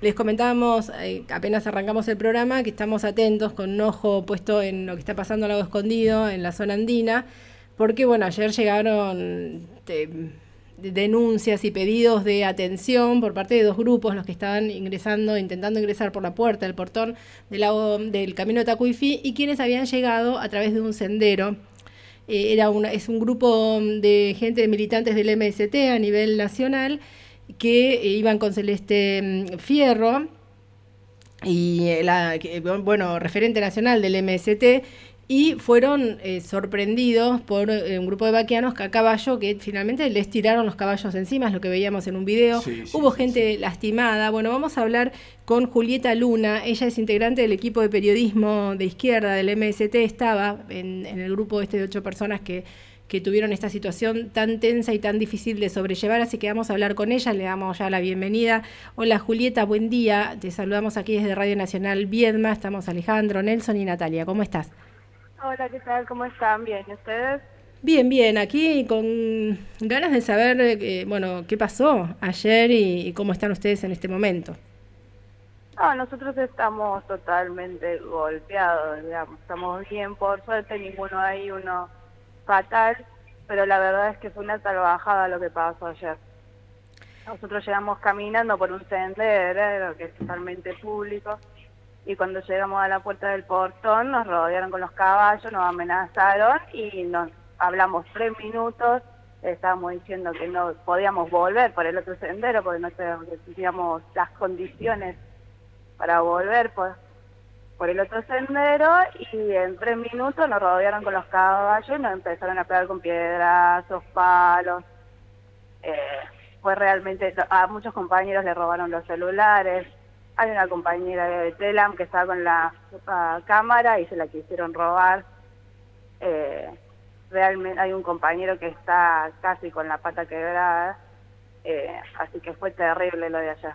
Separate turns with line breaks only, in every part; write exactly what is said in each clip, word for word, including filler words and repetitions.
les comentábamos, eh, apenas arrancamos el programa, que estamos atentos con un ojo puesto en lo que está pasando en Lago Escondido, en la zona andina, porque bueno, ayer llegaron te, de denuncias y pedidos de atención por parte de dos grupos, los que estaban ingresando, intentando ingresar por la puerta del portón del, lago, del camino de Tacuifí, y quienes habían llegado a través de un sendero. Eh, era una, es un grupo de gente, de militantes del M S T a nivel nacional, que eh, iban con Celeste Fierro, y la, bueno, referente nacional del M S T, y fueron eh, sorprendidos por eh, un grupo de vaqueanos a caballo, que finalmente les tiraron los caballos encima, es lo que veíamos en un video. Sí, sí, Hubo sí, gente sí. lastimada. Bueno, vamos a hablar con Julieta Luna. Ella es integrante del equipo de periodismo de izquierda del M S T, estaba en, en el grupo este de ocho personas que, que tuvieron esta situación tan tensa y tan difícil de sobrellevar, así que vamos a hablar con ella, le damos ya la bienvenida. Hola Julieta, buen día, te saludamos aquí desde Radio Nacional Viedma, estamos Alejandro, Nelson y Natalia, ¿cómo estás?
Hola, ¿qué tal? ¿Cómo están? ¿Bien? ¿Y ustedes?
Bien, bien. Aquí con ganas de saber, eh, bueno, qué pasó ayer y, y cómo están ustedes en este momento.
No, nosotros estamos totalmente golpeados, digamos. Estamos bien, por suerte, ninguno hay uno fatal, pero la verdad es que fue una salvajada lo que pasó ayer. Nosotros llegamos caminando por un sendero que es totalmente público, y cuando llegamos a la puerta del portón nos rodearon con los caballos, nos amenazaron y nos hablamos tres minutos, estábamos diciendo que no podíamos volver por el otro sendero porque no teníamos las condiciones para volver por, por el otro sendero, y en tres minutos nos rodearon con los caballos y nos empezaron a pegar con piedrazos, palos. Eh, fue realmente, a muchos compañeros le robaron los celulares. Hay una compañera de Telam que estaba con la uh, cámara y se la quisieron robar. Eh, realmente hay un compañero que está casi con la pata quebrada, eh, así que fue terrible lo de allá.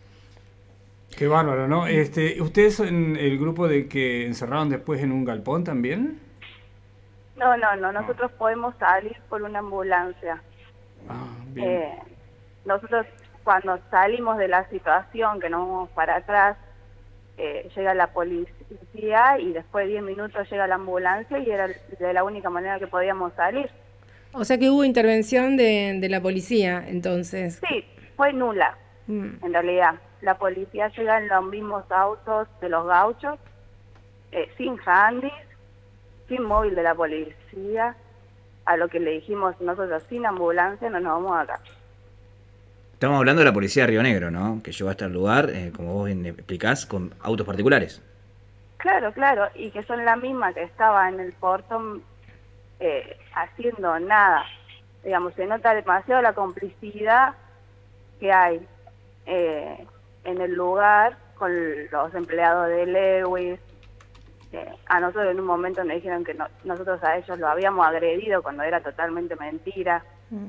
Qué bárbaro, ¿no? Este, ¿Ustedes son el grupo de que encerraron después en un galpón también?
No, no, no, nosotros ah. podemos salir por una ambulancia.
Ah, bien.
Eh, nosotros cuando salimos de la situación, que nos vamos para atrás, eh, llega la policía y después de diez minutos llega la ambulancia y era de la única manera que podíamos salir.
O sea que hubo intervención de, de la policía, entonces.
Sí, fue nula, mm. en realidad. La policía llega en los mismos autos de los gauchos, eh, sin handys, sin móvil de la policía, a lo que le dijimos nosotros, sin ambulancia no nos vamos acá.
Estamos hablando de la policía de Río Negro, ¿no? Que llegó hasta el lugar, eh, como vos bien explicás, con autos particulares.
Claro, claro, y que son la misma que estaba en el portón eh, haciendo nada. Digamos, se nota demasiado la complicidad que hay eh, en el lugar con los empleados de Lewis. Eh, a nosotros en un momento nos dijeron que no, nosotros a ellos lo habíamos agredido cuando era totalmente mentira. Mm.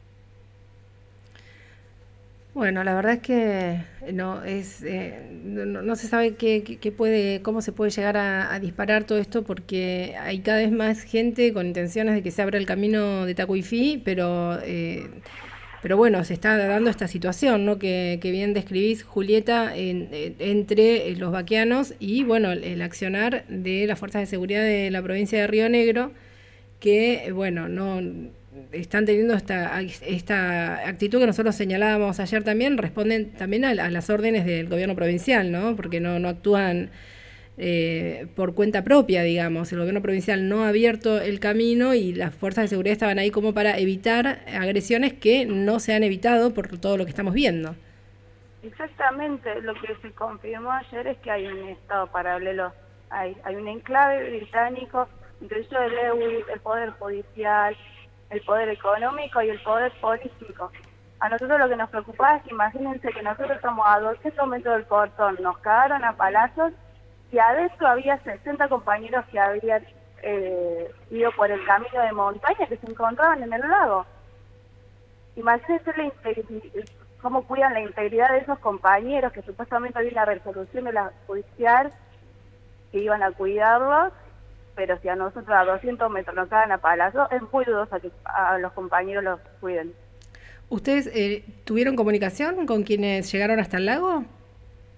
Bueno, la verdad es que no es eh, no, no se sabe qué, qué puede, cómo se puede llegar a, a disparar todo esto, porque hay cada vez más gente con intenciones de que se abra el camino de Tacuifí, pero eh, pero bueno, se está dando esta situación, ¿no? Que, que bien describís, Julieta, en, en, entre los vaqueanos y bueno, el, el accionar de las fuerzas de seguridad de la provincia de Río Negro, que bueno, no están teniendo esta esta actitud que nosotros señalábamos ayer también, responden también a, a las órdenes del gobierno provincial, ¿no? Porque no, no actúan eh, por cuenta propia, digamos. El gobierno provincial no ha abierto el camino y las fuerzas de seguridad estaban ahí como para evitar agresiones que no se han evitado por todo lo que estamos viendo.
Exactamente, lo que se confirmó ayer es que hay un estado paralelo, hay, hay un enclave británico entre ellos el Lewis, el poder judicial, el poder económico y el poder político. A nosotros lo que nos preocupaba es que imagínense que nosotros estamos a doscientos metros del portón, nos cagaron a palazos y adentro había sesenta compañeros que habían eh, ido por el camino de montaña que se encontraban en el lago. Imagínense la integridad, cómo cuidan la integridad de esos compañeros, que supuestamente había una resolución de la judicial que iban a cuidarlos, pero si a nosotros a doscientos metros nos cagan a palazos, es muy dudoso que a los compañeros los cuiden.
¿Ustedes eh, tuvieron comunicación con quienes llegaron hasta el lago?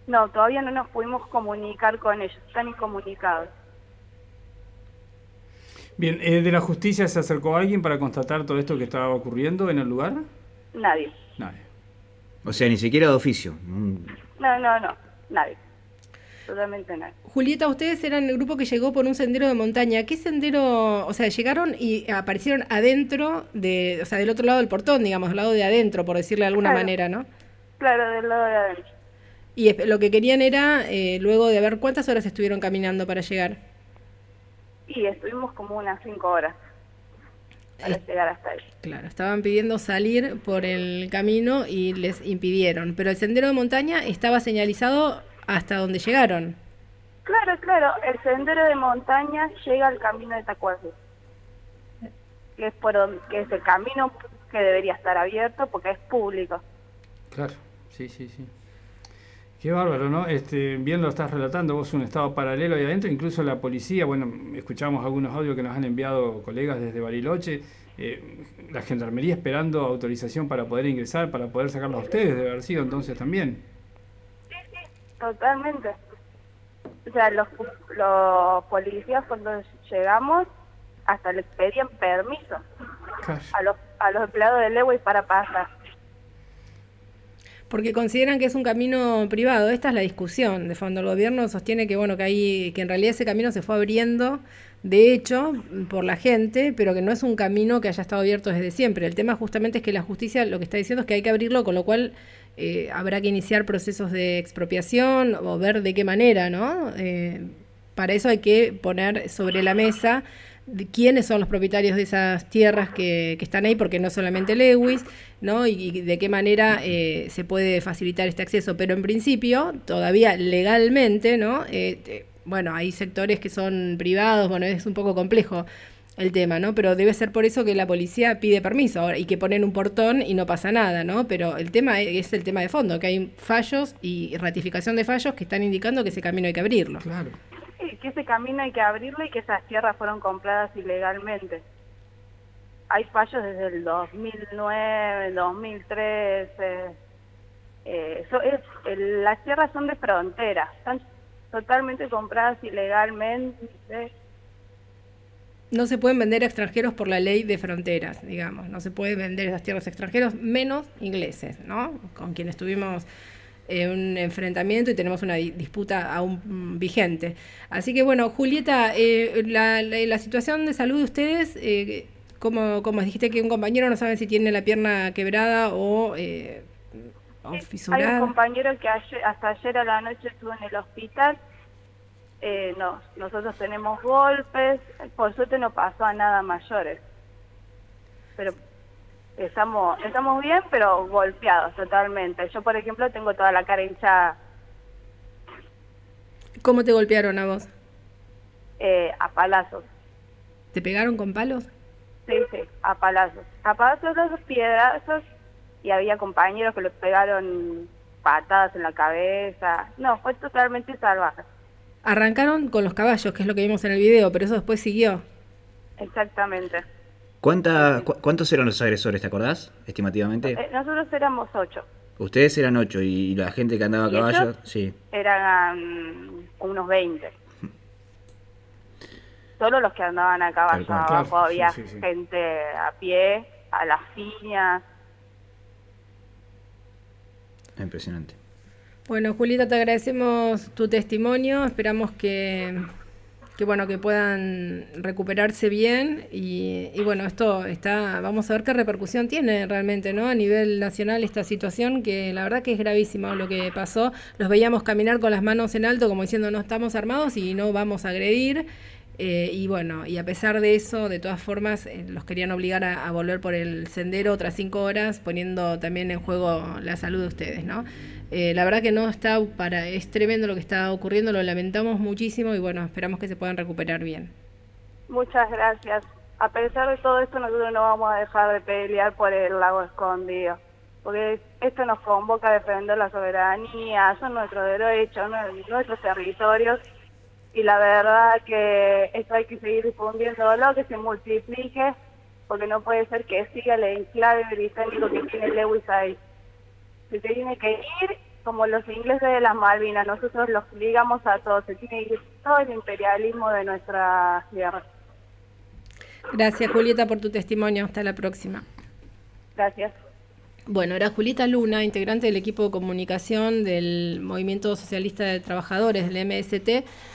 No, todavía no nos pudimos comunicar con ellos, están incomunicados.
Bien, eh, ¿de la justicia se acercó alguien para constatar todo esto que estaba ocurriendo en el lugar?
Nadie.
Nadie.
O sea, ni siquiera de oficio.
No, no, no, nadie. Totalmente nadie.
Julieta, ustedes eran el grupo que llegó por un sendero de montaña. ¿Qué sendero? O sea, llegaron y aparecieron adentro, de, o sea, del otro lado del portón, digamos, del lado de adentro, por decirle de alguna
Claro.
manera, ¿no?
Claro, del lado de adentro.
Y es- lo que querían era, eh, luego de ver cuántas horas estuvieron caminando para llegar.
Y estuvimos como unas cinco horas para
Eh,
llegar hasta ahí.
Claro, estaban pidiendo salir por el camino y les impidieron. Pero el sendero de montaña estaba señalizado hasta donde llegaron.
Claro, claro, el sendero de montaña llega al camino de Tacuarembó, que es por donde, que es el camino que debería estar abierto porque es público.
Claro, sí, sí, sí. Qué bárbaro, ¿no? Este, bien lo estás relatando, vos un estado paralelo ahí adentro, incluso la policía, bueno, escuchamos algunos audios que nos han enviado colegas desde Bariloche, eh, la gendarmería esperando autorización para poder ingresar, para poder sacarlos a ustedes, debe haber sido entonces también.
Totalmente. O sea, los, los policías cuando llegamos hasta les pedían permiso
Claro.
a los, a los empleados de Lewis para pasar.
Porque consideran que es un camino privado. Esta es la discusión. De fondo, el gobierno sostiene que bueno, que hay, que en realidad ese camino se fue abriendo, de hecho, por la gente, pero que no es un camino que haya estado abierto desde siempre. El tema justamente es que la justicia lo que está diciendo es que hay que abrirlo, con lo cual eh, habrá que iniciar procesos de expropiación o ver de qué manera, ¿no? Eh, para eso hay que poner sobre la mesa de quiénes son los propietarios de esas tierras que, que están ahí, porque no solamente Lewis, ¿no? Y, y de qué manera eh, se puede facilitar este acceso. Pero en principio, todavía legalmente, ¿no? Eh, eh, bueno, hay sectores que son privados, bueno, es un poco complejo el tema, ¿no? Pero debe ser por eso que la policía pide permiso ahora y que ponen un portón y no pasa nada, ¿no? Pero el tema es el tema de fondo, que hay fallos y ratificación de fallos que están indicando que ese camino hay que abrirlo.
Claro.
Sí, que ese camino hay que abrirlo y que esas tierras fueron compradas ilegalmente. Hay fallos desde el dos mil nueve, dos mil trece. Eh, eso es, el, las tierras son de frontera, están totalmente compradas ilegalmente.
No se pueden vender a extranjeros por la ley de fronteras, digamos. No se pueden vender esas tierras a extranjeros, menos ingleses, ¿no? Con quienes tuvimos eh, un enfrentamiento y tenemos una di- disputa aún mm, vigente. Así que bueno, Julieta, eh, la, la, la situación de salud de ustedes, eh, como, como dijiste que un compañero no sabe si tiene la pierna quebrada o, eh, o
Hay
fisurada.
un compañero que ayer, hasta ayer a la noche estuvo en el hospital. Eh, no, nosotros tenemos golpes, por suerte no pasó a nada mayores. Pero estamos estamos bien, pero golpeados totalmente. Yo, por ejemplo, tengo toda la cara hinchada
¿Cómo te golpearon a vos?
eh, a palazos.
¿Te pegaron con palos?
Sí, sí, a palazos. A palazos, dos piedrazos, y había compañeros que le pegaron patadas en la cabeza. No, fue totalmente salvaje.
Arrancaron con los caballos, que es lo que vimos en el video, pero eso después siguió.
Exactamente.
¿Cuánta, cu- ¿Cuántos eran los agresores, te acordás, estimativamente?
Eh, nosotros éramos ocho.
Ustedes eran ocho y la gente que andaba a
¿Y
caballo,
ellos?
sí.
Eran mm, unos veinte. Solo los que andaban a caballo,
Tal cual,
abajo
claro,
había
sí, sí, sí.
gente a pie, a las piñas.
Impresionante.
Bueno, Julieta, te agradecemos tu testimonio. Esperamos que, que bueno, que puedan recuperarse bien y, y bueno, esto está, vamos a ver qué repercusión tiene realmente, ¿no? A nivel nacional esta situación, que la verdad que es gravísimo lo que pasó. Los veíamos caminar con las manos en alto como diciendo no estamos armados y no vamos a agredir. Eh, y bueno, y a pesar de eso, de todas formas, eh, los querían obligar a, a volver por el sendero otras cinco horas, poniendo también en juego la salud de ustedes, ¿no? Eh, la verdad que no está para, es tremendo lo que está ocurriendo, lo lamentamos muchísimo y bueno, esperamos que se puedan recuperar bien.
Muchas gracias. A pesar de todo esto, nosotros no vamos a dejar de pelear por el lago escondido, porque esto nos convoca a defender la soberanía, son nuestros derechos, nuestros territorios, y la verdad que esto hay que seguir difundiéndolo, que se multiplique, porque no puede ser que siga el enclave británico que tiene Lewis ahí. Se tiene que ir como los ingleses de las Malvinas, nosotros los ligamos a todos, se tiene que ir todo el imperialismo de nuestra tierra.
Gracias, Julieta, por tu testimonio. Hasta la próxima.
Gracias.
Bueno, era Julieta Luna, integrante del equipo de comunicación del Movimiento Socialista de Trabajadores, del M S T,